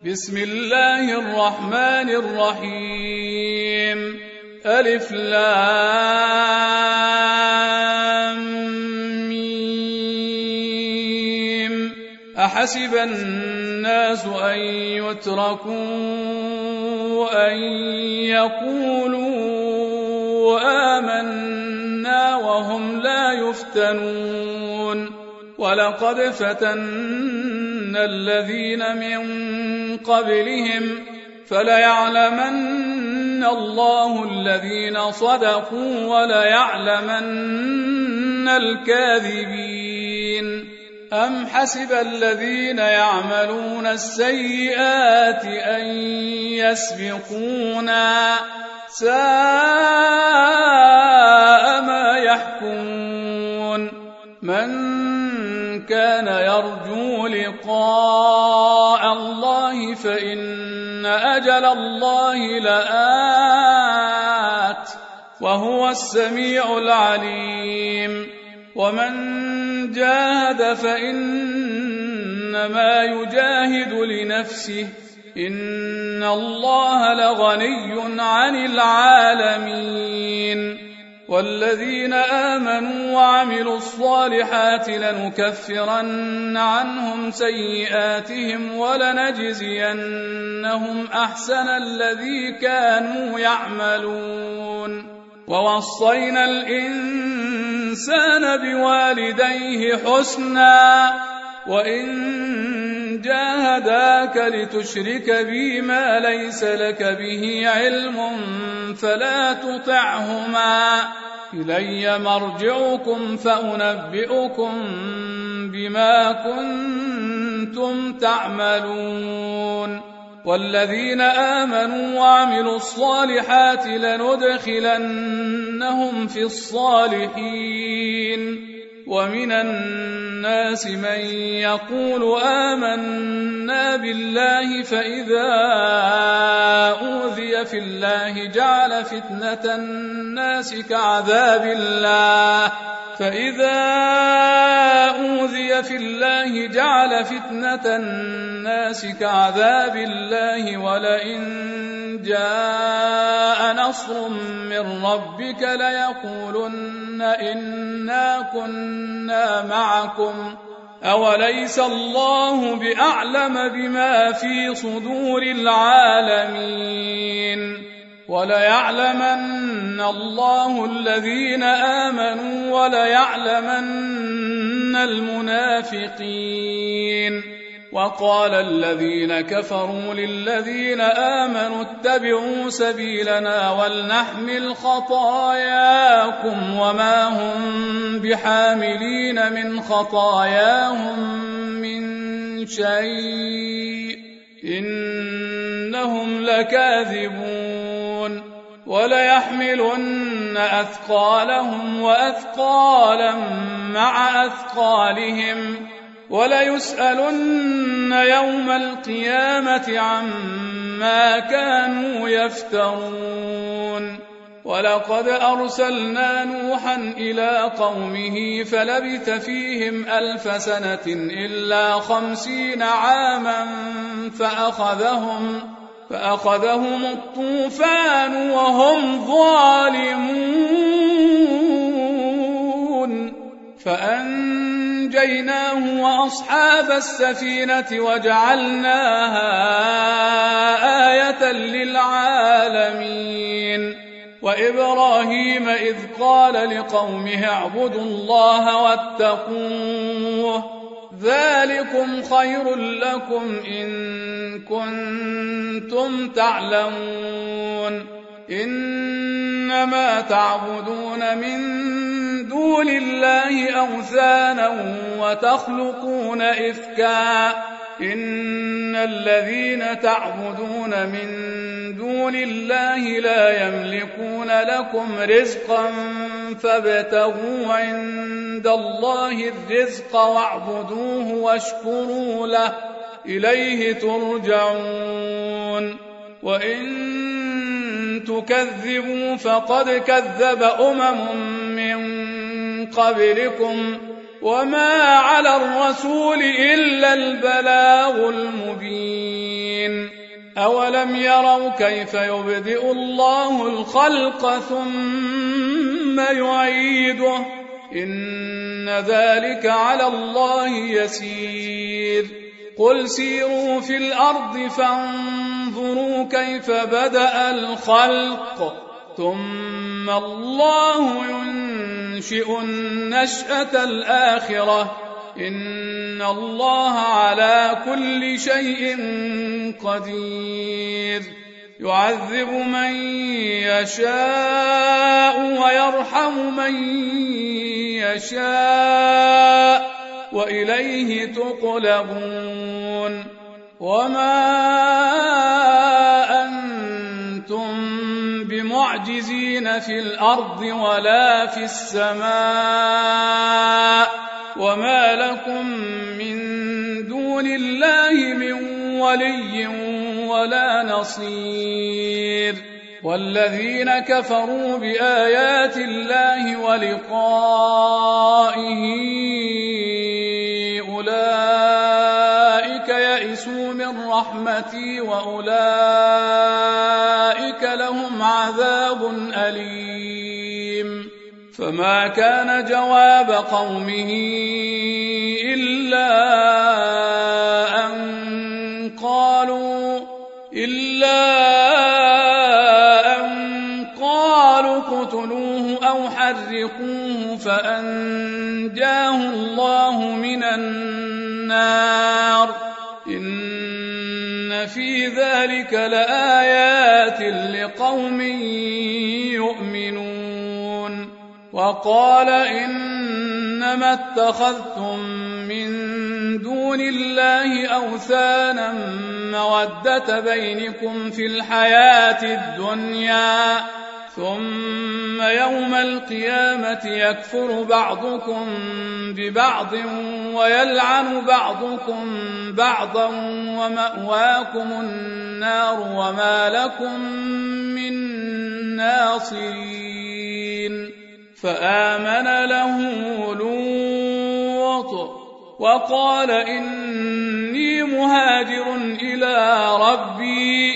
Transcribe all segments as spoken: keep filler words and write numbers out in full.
بسم الله الرحمن الرحيم ألف لام ميم أحسب الناس أن يتركوا أن يقولوا آمنا وهم لا يفتنون ولقد فتنا الذين من قبلهم فليعلمن الله الذين صدقوا وليعلمن الكاذبين أم حسب الذين يعملون السيئات أن يسبقونا ساء ما يحكمون من كان يرجو لقاء الله فإن أجل الله لآت وهو السميع العليم ومن جاهد فإنما يجاهد لنفسه إن الله لغني عن العالمين والذين آمنوا وعملوا الصالحات لنكفرن عنهم سيئاتهم ولنجزينهم أحسن الذي كانوا يعملون ووصينا الإنسان بوالديه حسنا وإن جاهداك لتشرك بي ما ليس لك به علم فلا تطعهما إلي مرجعكم فأنبئكم بما كنتم تعملون والذين آمنوا وعملوا الصالحات لندخلنهم في الصالحين ومن الناس من يقول آمنا بالله فإذا أوذي في الله جعل فتنة الناس كعذاب الله فإذا أوذي في الله جعل فتنة الناس كعذاب الله ولئن جاء نصر من ربك ليقولن إنا كنا معكم أوليس الله بأعلم بما في صدور العالمين وليعلمن الله الذين آمنوا وليعلمن المنافقين وقال الذين كفروا للذين آمنوا اتبعوا سبيلنا ولنحمل خطاياكم وما هم بحاملين من خطاياهم من شيء إنهم لكاذبون وليحملن أثقالهم وأثقالا مع أثقالهم وليسألن يوم القيامة عما كانوا يفترون ولقد أرسلنا نوحا إلى قومه فلبث فيهم ألف سنة إلا خمسين عاما فأخذهم فأخذهم الطوفان وهم ظالمون فأنجيناه وأصحاب السفينة وجعلناها آية للعالمين وإبراهيم إذ قال لقومه اعبدوا الله واتقوه ذلكم خير لكم إن كنتم تعلمون إنما تعبدون من دون الله أوثانا وتخلقون إفكا إن الذين تعبدون من دون الله لا يملكون لكم رزقا فابتغوا عند الله الرزق واعبدوه واشكروا له إليه ترجعون وإن تكذبوا فقد كذب أمم من قبلكم وما على الرسول إلا البلاغ المبين أولم يروا كيف يبدئ الله الخلق ثم يعيده إن ذلك على الله يسير قل سيروا في الأرض فانظروا كيف بدأ الخلق ثم الله ينشئ النشأة الآخرة إن الله على كل شيء قدير يعذب من يشاء ويرحم من يشاء وإليه تقلبون وما أنتم بمعجزين في الأرض ولا في السماء وما لكم من دون الله من ولي ولا نصير والذين كفروا بآيات الله ولقائه أولئك يئسوا من رحمتي وأولئك لهم عذاب أليم فما كان جواب قومه إلا أن قالوا إلا أن قالوا اقتلوه أو حرقوه فأنجاه الله من النار إن في ذلك لآيات لقوم يؤمنون وقال إنما اتخذتم من دون الله أوثانا مودة بينكم في الحياة الدنيا ثم يوم القيامة يكفر بعضكم ببعض ويلعن بعضكم بعضا ومأواكم النار وما لكم من ناصرين فآمن له لوط وقال إني مهاجر إلى ربي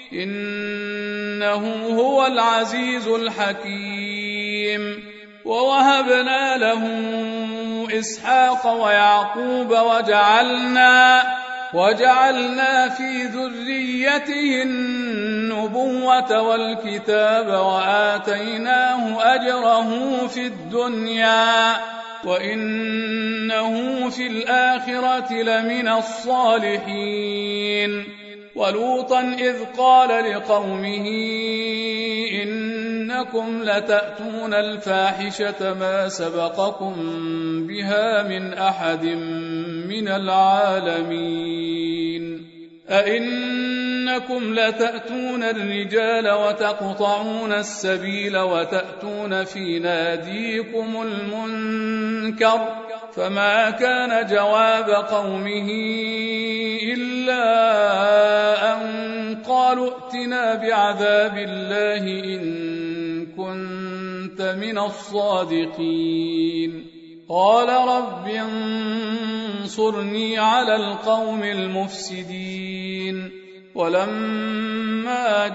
إنه هو العزيز الحكيم ووهبنا له إسحاق ويعقوب وجعلنا وجعلنا في ذريته النبوة والكتاب وآتيناه أجره في الدنيا وإنه في الآخرة لمن الصالحين ولوطا إذ قال لقومه إنكم لتأتون الفاحشة ما سبقكم بها من أحد من العالمين أئنكم لتأتون الرجال وتقطعون السبيل وتأتون في ناديكم المنكر فما كان جواب قومه إلا أن قالوا ائتنا بعذاب الله إن كنت من الصادقين قال رب انصرني على القوم المفسدين ولما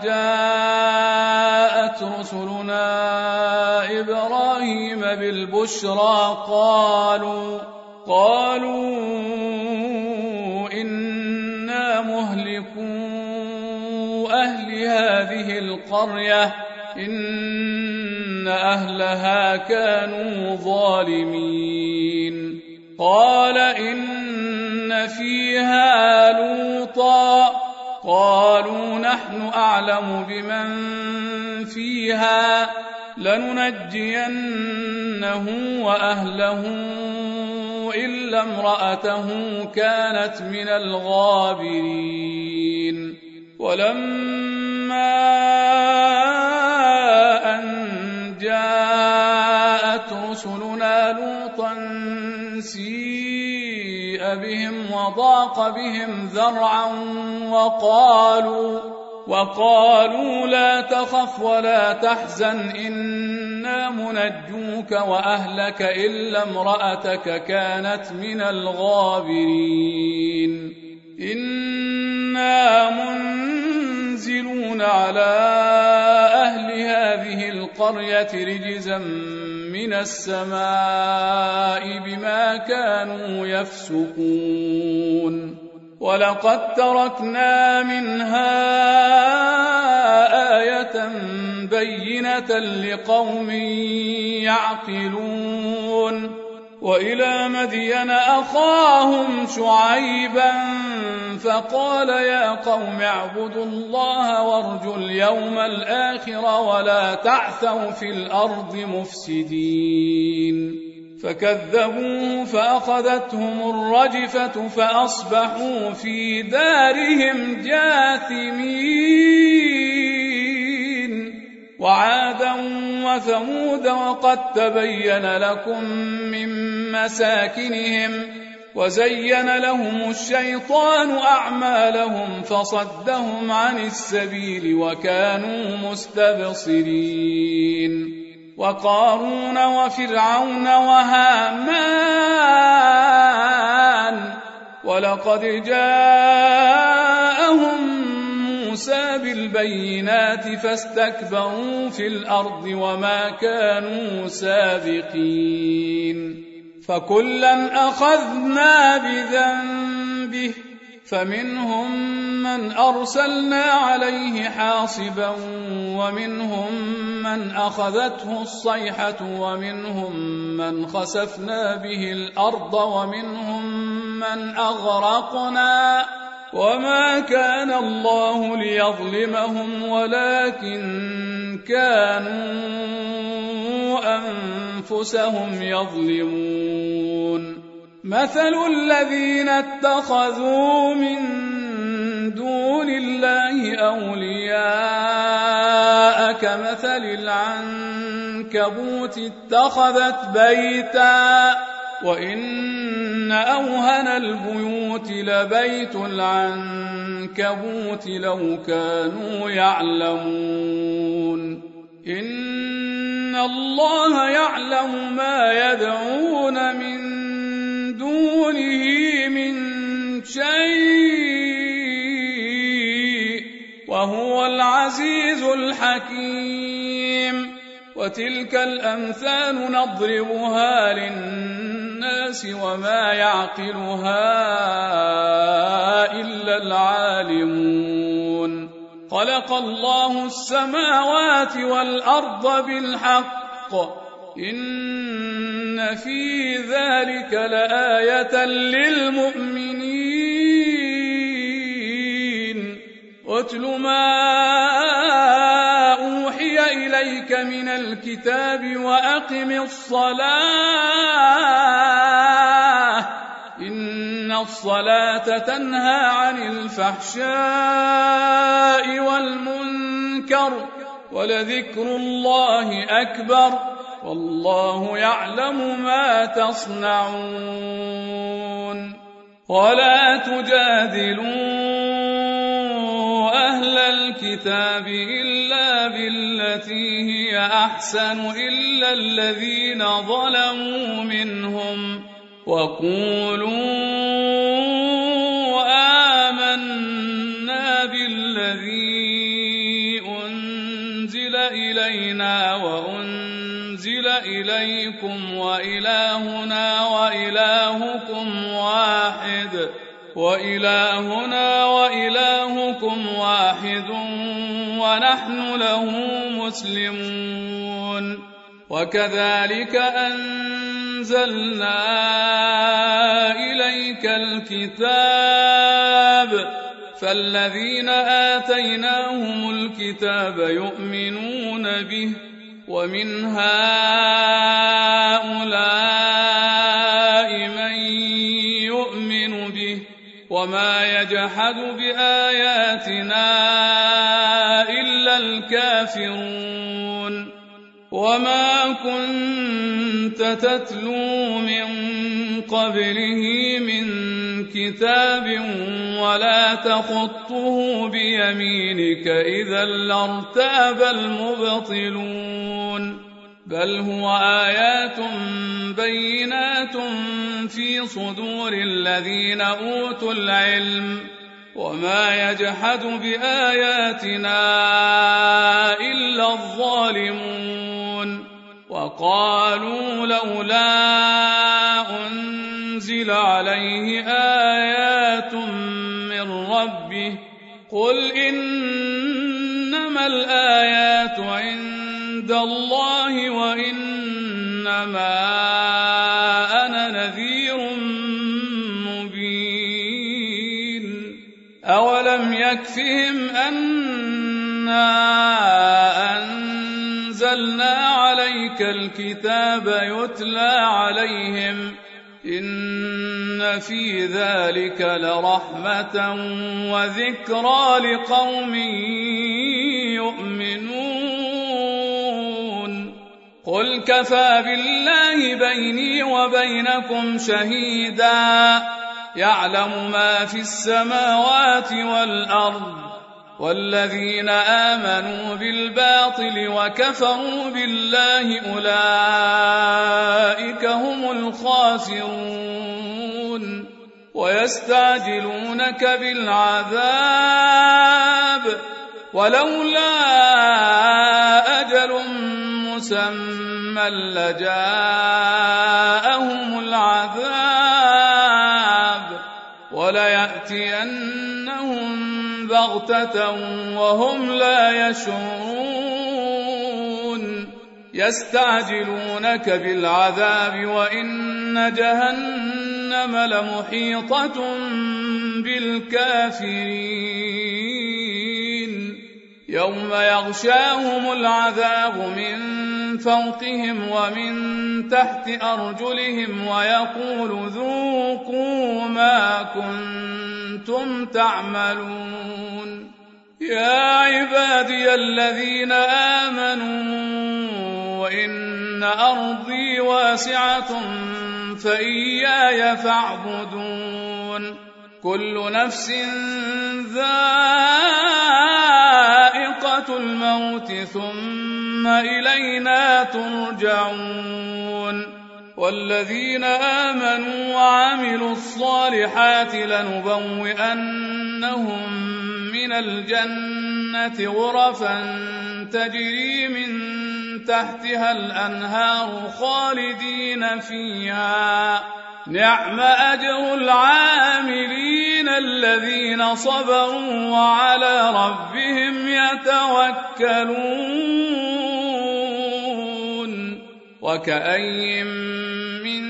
جاءت رسلنا إبراهيم بالبشرى قالوا قالوا إنا مهلكو أهل هذه القرية إن أهلها كانوا ظالمين قال إن فيها لوطا قالوا نحن أعلم بمن فيها لننجينه وأهله إلا امرأته كانت من الغابرين ولما أن جاءت رسلنا لوطا سيء بهم وضاق بهم ذرعا وقالوا وقالوا لا تخف ولا تحزن إنا منجوك وأهلك إلا امرأتك كانت من الغابرين إنا ينزلون على أهل هذه القرية رجزا من السماء بما كانوا يفسقون ولقد تركنا منها آية بينة لقوم يعقلون وإلى مدين أخاهم شعيبا فقال يا قوم اعبدوا الله وارجوا اليوم الآخر ولا تعثوا في الأرض مفسدين فكذبوه فأخذتهم الرجفة فأصبحوا في دارهم جاثمين وعادا وثمود وقد تبين لكم من مساكنهم وزين لهم الشيطان أعمالهم فصدهم عن السبيل وكانوا مستبصرين وقارون وفرعون وهامان ولقد جاءهم موسى بالبينات فاستكبروا في الأرض وما كانوا سابقين فكلا أخذنا بذنبه فمنهم من أرسلنا عليه حاصبا ومنهم من أخذته الصيحة ومنهم من خسفنا به الأرض ومنهم من أغرقنا وما كان الله ليظلمهم ولكن كانوا أنفسهم يظلمون مثل الذين اتخذوا من دون الله أولياء كمثل العنكبوت اتخذت بيتا وإن أوهن البيوت لبيت العنكبوت لو كانوا يعلمون إن الله يعلم ما يدعون من دونه من شيء وهو العزيز الحكيم وتلك الأمثال نضربها للناس وما يعقلها إلا العالمون خلق الله السماوات والأرض بالحق إن في ذلك لآية للمؤمنين واتل ما أوحي إليك من الكتاب وأقم الصلاة إن الصلاة تنهى عن الفحشاء والمنكر ولذكر الله أكبر والله يعلم ما تصنعون ولا تجادلوا أهل الكتاب إلا بالتي هي أحسن إلا الذين ظلموا منهم وقولوا آمنا بالذي أنزل إلينا وأنزل إليكم وإلهنا وإلهكم واحد وإلهنا وإلهكم واحد ونحن له مسلمون وكذلك أنزلنا إليك الكتاب فالذين آتيناهم الكتاب يؤمنون به ومن هؤلاء من يؤمن به وما يجحد بآياتنا إلا الكافرون وما كنت تتلو من قبله من كتاب ولا تخطه بيمينك إذا لارتاب المبطلون بل هو آيات بينات في صدور الذين أوتوا العلم وما يجحد بآياتنا إلا الظالمون وقالوا لولا أنزل عليه آيات من ربه قل إنما الآيات عند الله وإنما أنا نذير مبين أولم يكفهم أنا أنزلنا عليك الكتاب يتلى عليهم إن في ذلك لرحمة وذكرى لقوم يؤمنون قل كفى بالله بيني وبينكم شهيدا يعلم ما في السماوات والأرض والذين آمنوا بالباطل وكفروا بالله أولئك هم الخاسرون ويستعجلونك بالعذاب ولولا أجل مسمى لجاءهم العذاب وليأتينهم بغتة وهم لا يشعرون يستعجلونك بالعذاب وإن جهنم لمحيطة بالكافرين يوم يغشاهم العذاب من فوقهم ومن تحت أرجلهم ويقول ذوقوا ما كنتم تعملون يا عبادي الذين آمنوا إن أرضي واسعة فإياي فاعبدون كل نفس ذائقة الموت ثم إلينا ترجعون والذين آمنوا وعملوا الصالحات لنبوئنهم من الجنة غرفا تجري من تحتها الأنهار خالدين فيها نعم أجر العاملين الذين صبروا وعلى ربهم يتوكلون وكأي من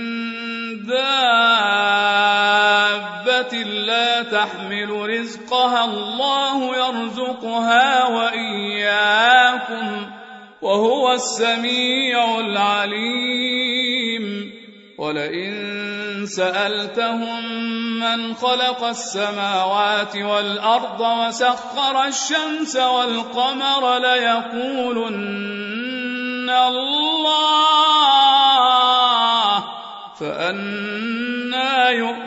دابة لا تحمل رزقها الله يرزقها وإياكم وهو السميع العليم ولئن سألتهم من خلق السماوات والأرض وسخر الشمس والقمر ليقولن الله فأنى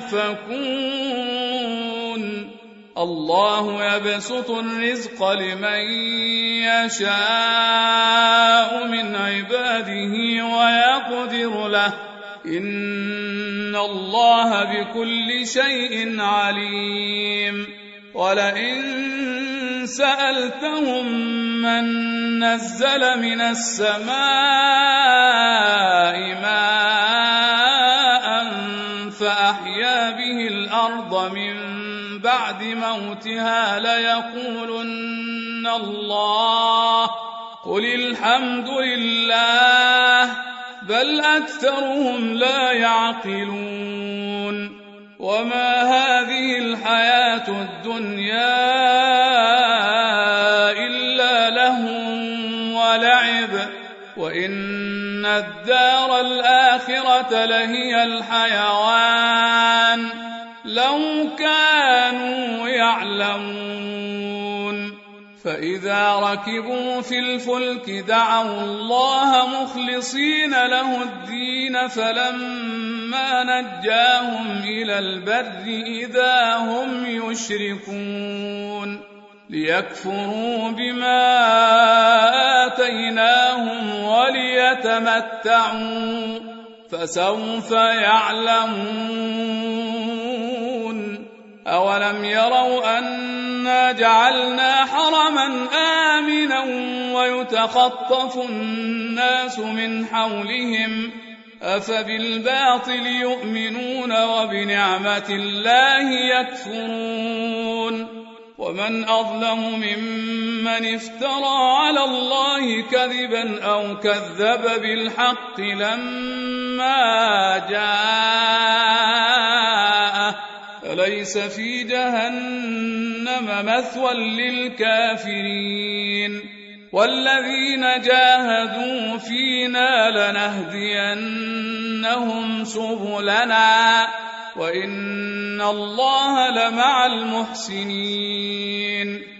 يؤفكون الله يبسط الرزق لمن يشاء من عباده ويقدر له إن الله بكل شيء عليم ولئن سألتهم من نزل من السماء ماء فأحيا به الأرض من بعد موتها ليقولن الله قل الحمد لله بل أكثرهم لا يعقلون وما هذه الحياة الدنيا إلا لهو ولعب وإن الدار الآخرة لهي الحيوان لو كانوا يعلمون فإذا ركبوا في الفلك دعوا الله مخلصين له الدين فلما نجاهم إلى البر إذا هم يشركون ليكفروا بما آتيناهم وليتمتعوا فسوف يعلمون أولم يروا أنا جعلنا حرما آمنا ويتخطف الناس من حولهم أفبالباطل يؤمنون وبنعمة الله يكفرون ومن أظلم ممن افترى على الله كذبا أو كذب بالحق لما جاءه أليس في جهنم مثوى للكافرين والذين جاهدوا فينا لنهدينهم سبلنا وإن الله لمع المحسنين